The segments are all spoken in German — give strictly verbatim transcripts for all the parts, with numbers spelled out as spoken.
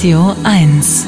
Radio eins.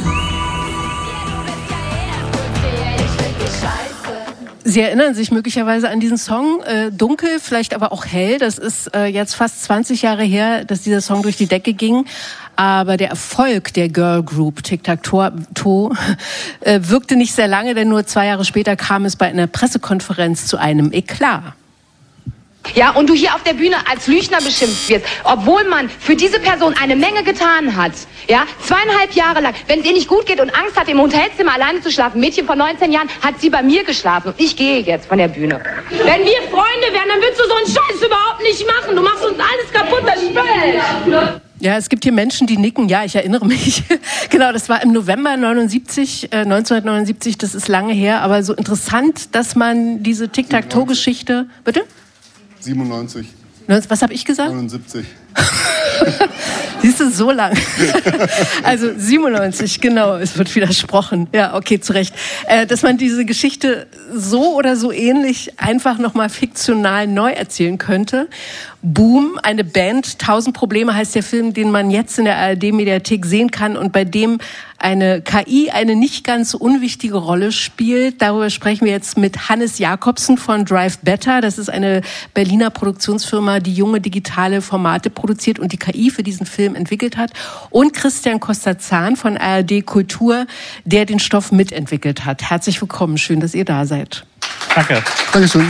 Sie erinnern sich möglicherweise an diesen Song, äh, dunkel, vielleicht aber auch hell. Das ist äh, jetzt fast zwanzig Jahre her, dass dieser Song durch die Decke ging. Aber der Erfolg der Girl Group Tic-Tac-Toe äh, wirkte nicht sehr lange, denn nur zwei Jahre später kam es bei einer Pressekonferenz zu einem Eklat. Ja, und du hier auf der Bühne als Lügner beschimpft wirst, obwohl man für diese Person eine Menge getan hat. Ja, zweieinhalb Jahre lang. Wenn es ihr nicht gut geht und Angst hat, im Hotelzimmer alleine zu schlafen, ein Mädchen von neunzehn Jahren, hat sie bei mir geschlafen. Und ich gehe jetzt von der Bühne. Wenn wir Freunde wären, dann würdest du so einen Scheiß überhaupt nicht machen. Du machst uns alles kaputt, das Spiel. Ja, es gibt hier Menschen, die nicken. Ja, ich erinnere mich. Genau, das war im November neunundsiebzig, äh, neunzehnhundertneunundsiebzig. Das ist lange her, aber so interessant, dass man diese Tic-Tac-Toe-Geschichte... Bitte? siebenundneunzig. Was habe ich gesagt? neunundsiebzig. Siehst du, so lang. Also siebenundneunzig, genau, es wird widersprochen. Ja, okay, zu Recht. Äh, dass man diese Geschichte so oder so ähnlich einfach nochmal fiktional neu erzählen könnte. Boom, eine Band, tausend Probleme heißt der Film, den man jetzt in der A R D-Mediathek sehen kann und bei dem eine K I eine nicht ganz unwichtige Rolle spielt. Darüber sprechen wir jetzt mit Hannes Jakobsen von Drive Better. Das ist eine Berliner Produktionsfirma, die junge digitale Formate produziert und die K I für diesen Film entwickelt hat. Und Christian Koster-Zahn von A R D Kultur, der den Stoff mitentwickelt hat. Herzlich willkommen, schön, dass ihr da seid. Danke. Dankeschön.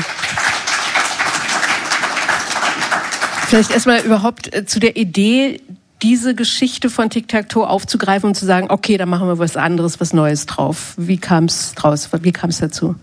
Vielleicht erstmal überhaupt äh, zu der Idee, diese Geschichte von Tic-Tac-Toe aufzugreifen und zu sagen, okay, dann machen wir was anderes, was Neues drauf. Wie kam es draus? Wie kam es dazu?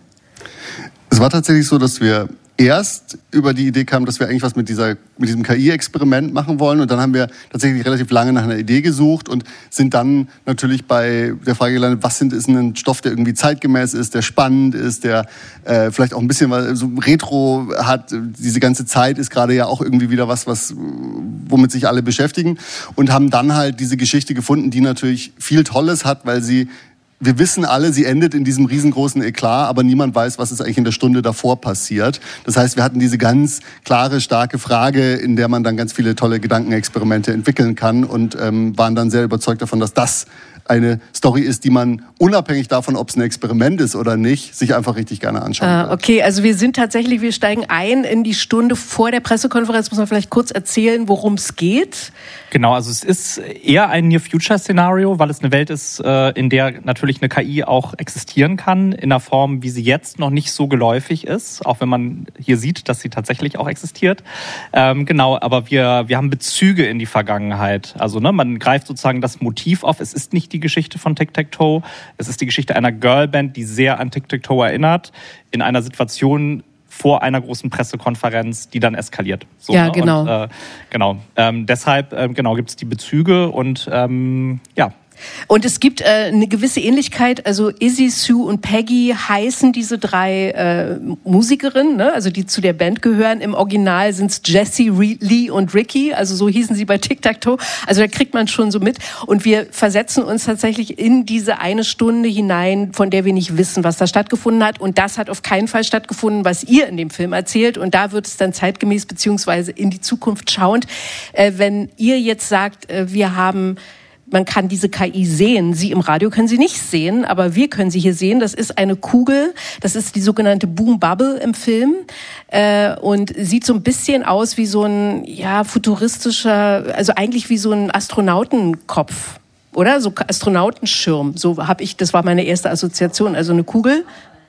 Es war tatsächlich so, dass wir erst über die Idee kamen, dass wir eigentlich was mit dieser mit diesem K I-Experiment machen wollen. Und dann haben wir tatsächlich relativ lange nach einer Idee gesucht und sind dann natürlich bei der Frage gelandet, was sind, ist ein Stoff, der irgendwie zeitgemäß ist, der spannend ist, der äh, vielleicht auch ein bisschen was, so Retro hat. Diese ganze Zeit ist gerade ja auch irgendwie wieder was, was womit sich alle beschäftigen. Und haben dann halt diese Geschichte gefunden, die natürlich viel Tolles hat, weil sie wir wissen alle, sie endet in diesem riesengroßen Eklat, aber niemand weiß, was ist eigentlich in der Stunde davor passiert. Das heißt, wir hatten diese ganz klare, starke Frage, in der man dann ganz viele tolle Gedankenexperimente entwickeln kann und ähm, waren dann sehr überzeugt davon, dass das eine Story ist, die man unabhängig davon, ob es ein Experiment ist oder nicht, sich einfach richtig gerne anschauen ah, will. Okay, also wir sind tatsächlich, wir steigen ein in die Stunde vor der Pressekonferenz. Muss man vielleicht kurz erzählen, worum es geht? Genau, also es ist eher ein Near-Future-Szenario, weil es eine Welt ist, in der natürlich eine K I auch existieren kann, in einer Form, wie sie jetzt noch nicht so geläufig ist, auch wenn man hier sieht, dass sie tatsächlich auch existiert. Ähm, genau, aber wir, wir haben Bezüge in die Vergangenheit. Also ne, man greift sozusagen das Motiv auf. Es ist nicht die Geschichte von Tic-Tac-Toe. Es ist die Geschichte einer Girlband, die sehr an Tic-Tac-Toe erinnert, in einer Situation vor einer großen Pressekonferenz, die dann eskaliert. So, ja, ne? genau. Und, äh, genau. Ähm, deshalb äh, genau, gibt es die Bezüge und ähm, ja. Und es gibt äh, eine gewisse Ähnlichkeit, also Izzy, Sue und Peggy heißen diese drei äh, Musikerinnen, ne? Also die zu der Band gehören. Im Original sind es Jessie, Lee und Ricky, also so hießen sie bei Tic-Tac-Toe. Also da kriegt man schon so mit. Und wir versetzen uns tatsächlich in diese eine Stunde hinein, von der wir nicht wissen, was da stattgefunden hat. Und das hat auf keinen Fall stattgefunden, was ihr in dem Film erzählt. Und da wird es dann zeitgemäß beziehungsweise in die Zukunft schauend. Äh, wenn ihr jetzt sagt, äh, wir haben... Man kann diese K I sehen. Sie im Radio können sie nicht sehen, aber wir können sie hier sehen. Das ist eine Kugel, das ist die sogenannte Boom Bubble im Film äh, und sieht so ein bisschen aus wie so ein ja futuristischer, also eigentlich wie so ein Astronautenkopf, oder? So Astronautenschirm, so habe ich, das war meine erste Assoziation, also eine Kugel.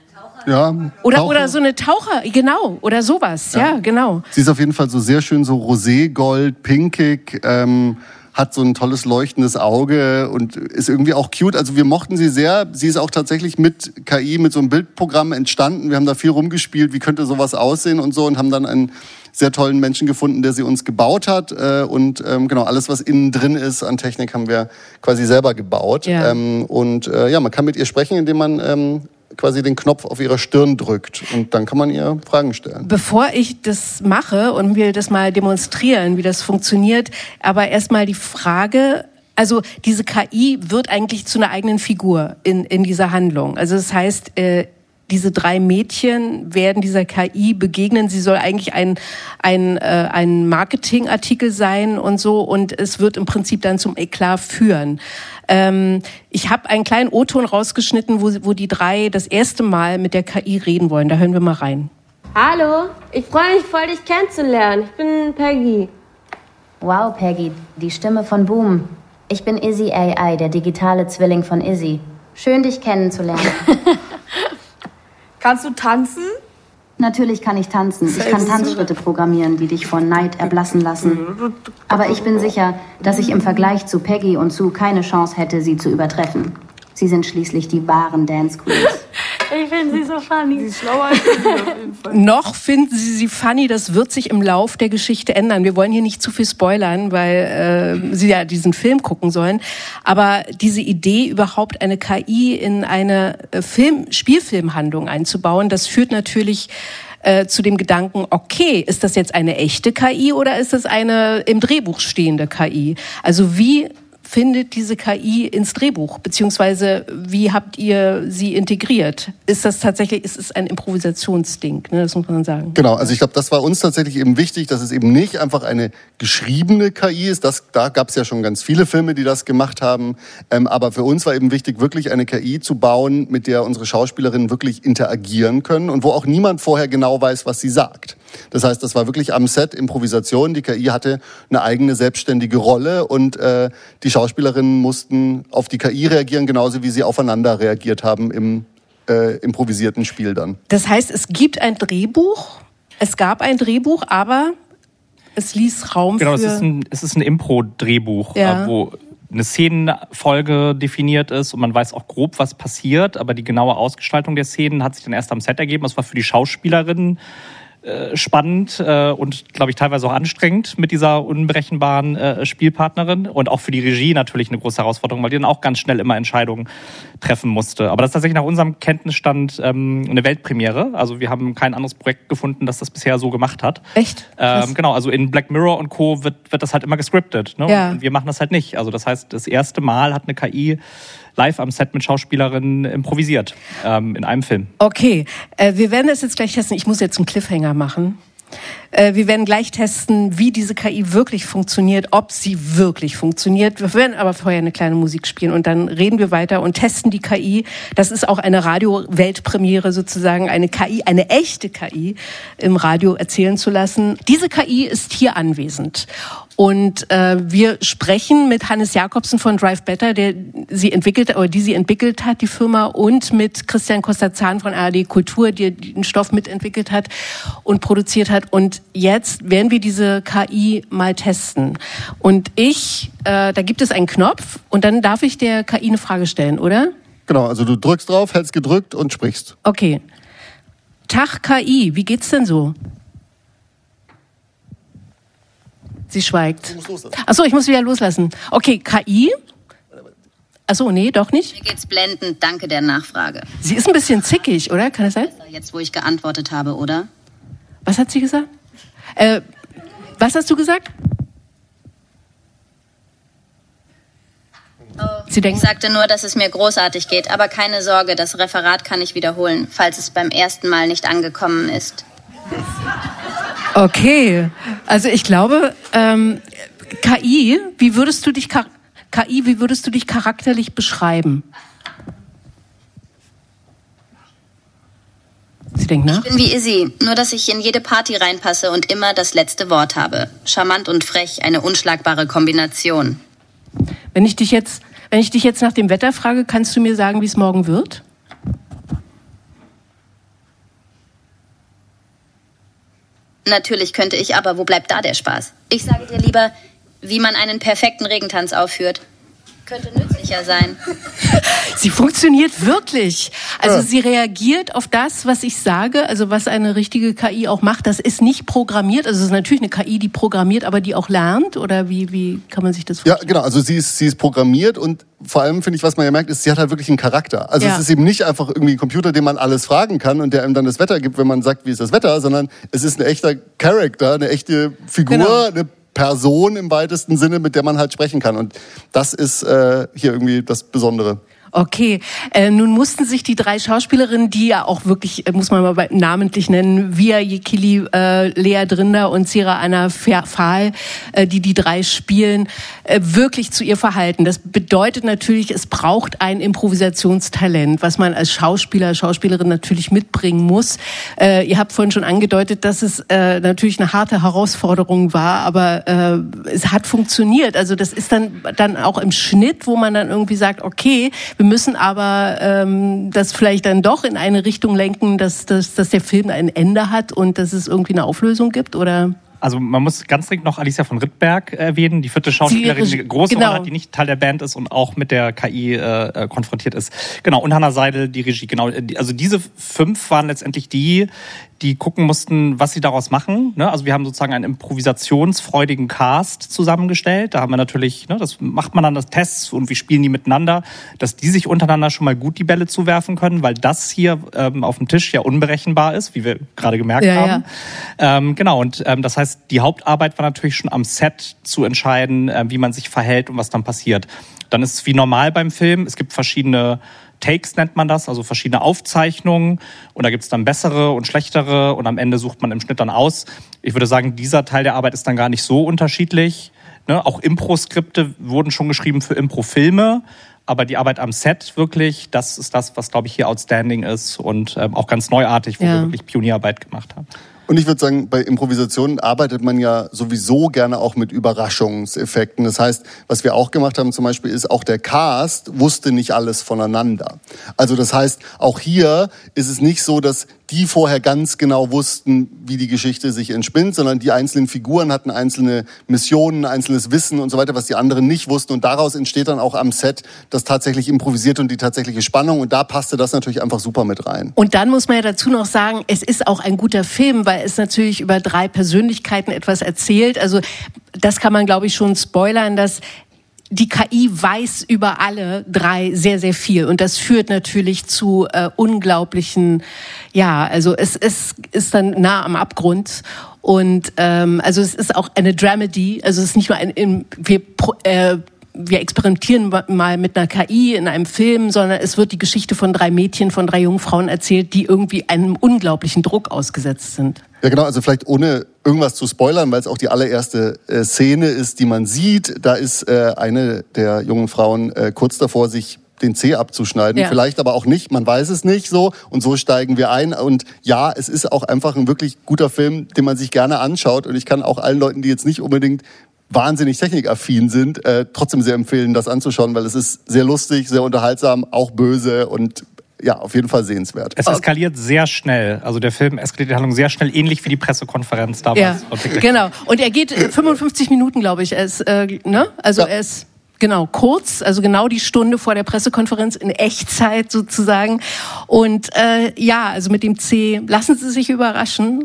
Ja, oder, oder so eine Taucher, genau, oder sowas, ja, ja genau. Sie ist auf jeden Fall so sehr schön so roségold, pinkig, ähm, hat so ein tolles leuchtendes Auge und ist irgendwie auch cute. Also wir mochten sie sehr. Sie ist auch tatsächlich mit K I, mit so einem Bildprogramm entstanden. Wir haben da viel rumgespielt, wie könnte sowas aussehen und so und haben dann einen sehr tollen Menschen gefunden, der sie uns gebaut hat. Und ähm, genau, alles, was innen drin ist an Technik, haben wir quasi selber gebaut. Ja. Ähm, und äh, ja, man kann mit ihr sprechen, indem man ähm, quasi den Knopf auf ihrer Stirn drückt und dann kann man ihr Fragen stellen. Bevor ich das mache und wir das mal demonstrieren, wie das funktioniert, aber erstmal die Frage, also diese K I wird eigentlich zu einer eigenen Figur in, in dieser Handlung. Also das heißt, äh, diese drei Mädchen werden dieser K I begegnen. Sie soll eigentlich ein, ein, äh, ein Marketingartikel sein und so. Und es wird im Prinzip dann zum Eklat führen. Ähm, ich habe einen kleinen O-Ton rausgeschnitten, wo, wo die drei das erste Mal mit der K I reden wollen. Da hören wir mal rein. Hallo, ich freue mich voll, dich kennenzulernen. Ich bin Peggy. Wow, Peggy, die Stimme von Boom. Ich bin Izzy A I, der digitale Zwilling von Izzy. Schön, dich kennenzulernen. Kannst du tanzen? Natürlich kann ich tanzen. Ich kann Tanzschritte programmieren, die dich vor Neid erblassen lassen. Aber ich bin sicher, dass ich im Vergleich zu Peggy und Sue keine Chance hätte, sie zu übertreffen. Sie sind schließlich die wahren Dance Queens. Ich finde sie so funny. Sie ist schlauer als sie auf jeden Fall. Noch finden Sie sie funny, das wird sich im Lauf der Geschichte ändern. Wir wollen hier nicht zu viel spoilern, weil äh, Sie ja diesen Film gucken sollen. Aber diese Idee, überhaupt eine K I in eine äh, Film, Spielfilmhandlung einzubauen, das führt natürlich äh, zu dem Gedanken, okay, ist das jetzt eine echte K I oder ist es eine im Drehbuch stehende K I? Also wie findet diese K I ins Drehbuch? Beziehungsweise, wie habt ihr sie integriert? Ist das tatsächlich, ist es ein Improvisationsding, ne? Das muss man sagen. Genau, also ich glaube, das war uns tatsächlich eben wichtig, dass es eben nicht einfach eine geschriebene K I ist. Das, da gab es ja schon ganz viele Filme, die das gemacht haben. Ähm, aber für uns war eben wichtig, wirklich eine K I zu bauen, mit der unsere Schauspielerinnen wirklich interagieren können und wo auch niemand vorher genau weiß, was sie sagt. Das heißt, das war wirklich am Set Improvisation. Die K I hatte eine eigene selbstständige Rolle und äh, die Schauspielerinnen mussten auf die K I reagieren, genauso wie sie aufeinander reagiert haben im äh, improvisierten Spiel dann. Das heißt, es gibt ein Drehbuch, es gab ein Drehbuch, aber es ließ Raum genau, für... Genau, es ist ein, es ist ein Impro-Drehbuch, ja. wo eine Szenenfolge definiert ist und man weiß auch grob, was passiert, aber die genaue Ausgestaltung der Szenen hat sich dann erst am Set ergeben. Das war für die Schauspielerinnen äh, spannend äh, und, glaube ich, teilweise auch anstrengend mit dieser unberechenbaren äh, Spielpartnerin und auch für die Regie natürlich eine große Herausforderung, weil die dann auch ganz schnell immer Entscheidungen treffen musste. Aber das ist tatsächlich nach unserem Kenntnisstand ähm, eine Weltpremiere. Also wir haben kein anderes Projekt gefunden, das das bisher so gemacht hat. Echt? Ähm, genau, also in Black Mirror und Co. wird, wird das halt immer gescriptet. Ne? Ja. Und wir machen das halt nicht. Also das heißt, das erste Mal hat eine K I live am Set mit Schauspielerinnen improvisiert ähm, in einem Film. Okay, äh, wir werden das jetzt gleich testen. Ich muss jetzt einen Cliffhanger machen. Äh, wir werden gleich testen, wie diese K I wirklich funktioniert, ob sie wirklich funktioniert. Wir werden aber vorher eine kleine Musik spielen und dann reden wir weiter und testen die K I. Das ist auch eine Radio-Weltpremiere sozusagen, eine K I, eine echte K I im Radio erzählen zu lassen. Diese K I ist hier anwesend. Und äh, wir sprechen mit Hannes Jakobsen von Drive Better, der sie entwickelt oder die sie entwickelt hat, die Firma, und mit Christian Koster-Zahn von A R D Kultur, die den Stoff mitentwickelt hat und produziert hat. Und jetzt werden wir diese K I mal testen. Und ich, äh, da gibt es einen Knopf und dann darf ich der K I eine Frage stellen, oder? Genau, also du drückst drauf, hältst gedrückt und sprichst. Okay. Tag K I, wie geht's denn so? Sie schweigt. Achso, ich muss wieder loslassen. Okay, K I? Achso, nee, doch nicht. Mir geht's blendend, danke der Nachfrage. Sie ist ein bisschen zickig, oder? Kann das sein? Jetzt, wo ich geantwortet habe, oder? Was hat sie gesagt? Äh, was hast du gesagt? Oh, sie denkt, ich sagte nur, dass es mir großartig geht, aber keine Sorge, das Referat kann ich wiederholen, falls es beim ersten Mal nicht angekommen ist. Okay, also ich glaube, ähm, K I, wie würdest du dich K I, wie würdest du dich charakterlich beschreiben? Sie denkt nach. Ich bin wie Izzy, nur dass ich in jede Party reinpasse und immer das letzte Wort habe. Charmant und frech, eine unschlagbare Kombination. Wenn ich dich jetzt, wenn ich dich jetzt nach dem Wetter frage, kannst du mir sagen, wie es morgen wird? Natürlich könnte ich, aber wo bleibt da der Spaß? Ich sage dir lieber, wie man einen perfekten Regentanz aufführt. Könnte nützlicher sein. Sie funktioniert wirklich. Also ja. Sie reagiert auf das, was ich sage, also was eine richtige K I auch macht. Das ist nicht programmiert. Also es ist natürlich eine K I, die programmiert, aber die auch lernt. Oder wie, wie kann man sich das vorstellen? Ja, genau. Also sie ist, sie ist programmiert und vor allem finde ich, was man ja merkt, ist, sie hat halt wirklich einen Charakter. Also ja. es ist eben nicht einfach irgendwie ein Computer, dem man alles fragen kann und der einem dann das Wetter gibt, wenn man sagt, wie ist das Wetter, sondern es ist ein echter Charakter, eine echte Figur, genau. eine Person im weitesten Sinne, mit der man halt sprechen kann. Und das ist äh, hier irgendwie das Besondere. Okay, äh, nun mussten sich die drei Schauspielerinnen, die ja auch wirklich, muss man mal namentlich nennen, Via Yekili, äh, Lea Drinder und Zira Anna Fahl, äh, die die drei spielen, äh, wirklich zu ihr verhalten. Das bedeutet natürlich, es braucht ein Improvisationstalent, was man als Schauspieler, Schauspielerin natürlich mitbringen muss. Äh, ihr habt vorhin schon angedeutet, dass es äh, natürlich eine harte Herausforderung war, aber äh, es hat funktioniert. Also das ist dann, dann auch im Schnitt, wo man dann irgendwie sagt, okay, wir müssen aber ähm, das vielleicht dann doch in eine Richtung lenken, dass, dass, dass der Film ein Ende hat und dass es irgendwie eine Auflösung gibt, oder? Also man muss ganz dringend noch Alicia von Rittberg erwähnen, die vierte Schauspielerin, die eine große genau. Rolle hat, die nicht Teil der Band ist und auch mit der K I äh, konfrontiert ist. Genau, und Hannah Seidel, die Regie, genau. Also diese fünf waren letztendlich die, die gucken mussten, was sie daraus machen. Also wir haben sozusagen einen improvisationsfreudigen Cast zusammengestellt. Da haben wir natürlich, das macht man dann das Tests und wie spielen die miteinander, dass die sich untereinander schon mal gut die Bälle zuwerfen können, weil das hier ähm, auf dem Tisch ja unberechenbar ist, wie wir gerade gemerkt ja, haben. Ja. Ähm, genau, und ähm, das heißt, die Hauptarbeit war natürlich schon am Set zu entscheiden, äh, wie man sich verhält und was dann passiert. Dann ist es wie normal beim Film. Es gibt verschiedene Takes, nennt man das, also verschiedene Aufzeichnungen. Und da gibt es dann bessere und schlechtere. Und am Ende sucht man im Schnitt dann aus. Ich würde sagen, dieser Teil der Arbeit ist dann gar nicht so unterschiedlich. Ne? Auch Impro-Skripte wurden schon geschrieben für Impro-Filme. Aber die Arbeit am Set wirklich, das ist das, was, glaube ich, hier outstanding ist. Und ähm, auch ganz neuartig, wo ja. wir wirklich Pionierarbeit gemacht haben. Und ich würde sagen, bei Improvisationen arbeitet man ja sowieso gerne auch mit Überraschungseffekten. Das heißt, was wir auch gemacht haben zum Beispiel ist, auch der Cast wusste nicht alles voneinander. Also das heißt, auch hier ist es nicht so, dass die vorher ganz genau wussten, wie die Geschichte sich entspinnt, sondern die einzelnen Figuren hatten einzelne Missionen, einzelnes Wissen und so weiter, was die anderen nicht wussten. Und daraus entsteht dann auch am Set das tatsächlich improvisiert und die tatsächliche Spannung. Und da passte das natürlich einfach super mit rein. Und dann muss man ja dazu noch sagen, es ist auch ein guter Film, weil es natürlich über drei Persönlichkeiten etwas erzählt. Also das kann man, glaube ich, schon spoilern, dass die K I weiß über alle drei sehr, sehr viel. Und das führt natürlich zu äh, unglaublichen, ja, also es, es ist dann nah am Abgrund. Und ähm, also es ist auch eine Dramedy, also es ist nicht nur ein, in, wir, äh, wir experimentieren mal mit einer K I in einem Film, sondern es wird die Geschichte von drei Mädchen, von drei jungen Frauen erzählt, die irgendwie einem unglaublichen Druck ausgesetzt sind. Ja genau, also vielleicht ohne irgendwas zu spoilern, weil es auch die allererste äh, Szene ist, die man sieht. Da ist äh, eine der jungen Frauen äh, kurz davor, sich den Zeh abzuschneiden. Ja. Vielleicht aber auch nicht, man weiß es nicht so. Und so steigen wir ein. Und ja, es ist auch einfach ein wirklich guter Film, den man sich gerne anschaut. Und ich kann auch allen Leuten, die jetzt nicht unbedingt wahnsinnig technikaffin sind, äh, trotzdem sehr empfehlen, das anzuschauen, weil es ist sehr lustig, sehr unterhaltsam, auch böse und ja, auf jeden Fall sehenswert. Es eskaliert sehr schnell. Also der Film eskaliert die Handlung sehr schnell, ähnlich wie die Pressekonferenz damals. Ja, genau. Und er geht fünfundfünfzig Minuten, glaube ich. Er ist, äh, ne? Also ja. er ist genau kurz, also genau die Stunde vor der Pressekonferenz in Echtzeit sozusagen. Und äh, ja, also mit dem C, lassen Sie sich überraschen.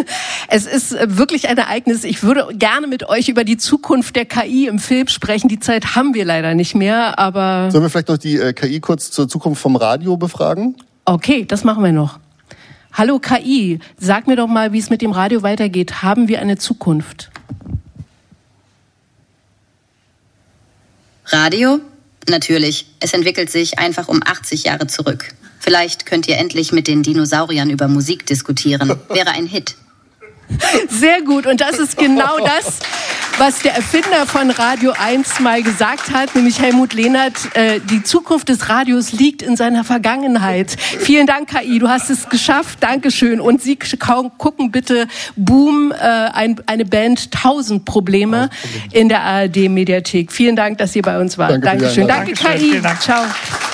Es ist wirklich ein Ereignis. Ich würde gerne mit euch über die Zukunft der K I im Film sprechen. Die Zeit haben wir leider nicht mehr, aber... Sollen wir vielleicht noch die äh, K I kurz zur Zukunft vom Radio befragen? Okay, das machen wir noch. Hallo K I, sag mir doch mal, wie es mit dem Radio weitergeht. Haben wir eine Zukunft? Radio? Natürlich. Es entwickelt sich einfach um achtzig Jahre zurück. Vielleicht könnt ihr endlich mit den Dinosauriern über Musik diskutieren. Wäre ein Hit. Sehr gut. Und das ist genau das, was der Erfinder von Radio eins mal gesagt hat, nämlich Helmut Lehnert. Äh, die Zukunft des Radios liegt in seiner Vergangenheit. Vielen Dank, K I. Du hast es geschafft. Dankeschön. Und Sie gucken bitte Boom, äh, ein, eine Band tausend Probleme in der A R D-Mediathek. Vielen Dank, dass ihr bei uns wart. Danke Dankeschön. Danke, Dankeschön. K I. Dank. Ciao.